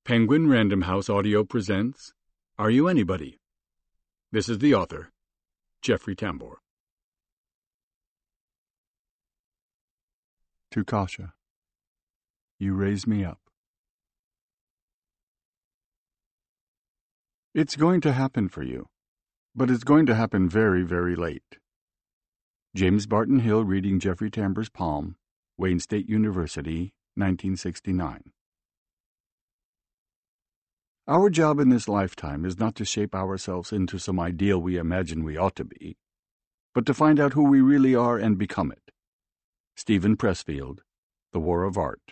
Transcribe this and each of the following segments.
Penguin Random House Audio presents Are You Anybody? This is the author, Jeffrey Tambor. To Kasia, you raise me up. It's going to happen for you, but it's going to happen very, very late. James Barton Hill reading Jeffrey Tambor's poem, Wayne State University, 1969. Our job in this lifetime is not to shape ourselves into some ideal we imagine we ought to be, but to find out who we really are and become it. Stephen Pressfield, The War of Art.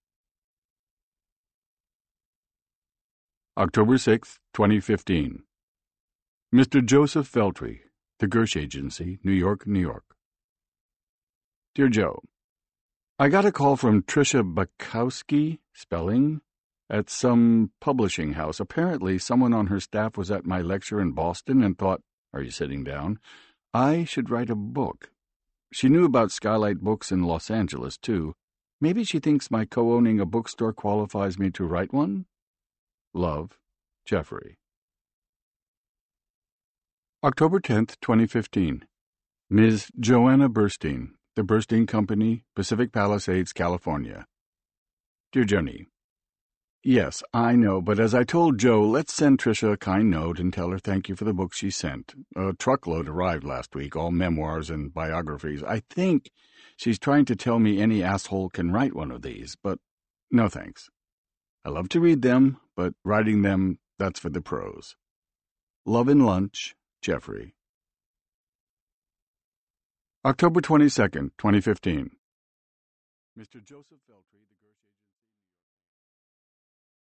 October 6, 2015. Mr. Joseph Veltri, The Gersh Agency, New York, New York. Dear Joe, I got a call from Tricia Bukowski, spelling, at some publishing house. Apparently, someone on her staff was at my lecture in Boston and thought, are you sitting down? I should write a book. She knew about Skylight Books in Los Angeles, too. Maybe she thinks my co-owning a bookstore qualifies me to write one? Love, Jeffrey. October 10th, 2015. Ms. Joanna Burstein, The Burstein Company, Pacific Palisades, California. Dear Joni, yes, I know, but as I told Joe, let's send Tricia a kind note and tell her thank you for the book she sent. A truckload arrived last week, all memoirs and biographies. I think she's trying to tell me any asshole can write one of these, but no thanks. I love to read them, but writing them, that's for the pros. Love and Lunch, Jeffrey. October 22nd, 2015. Mr. Joseph Veltri,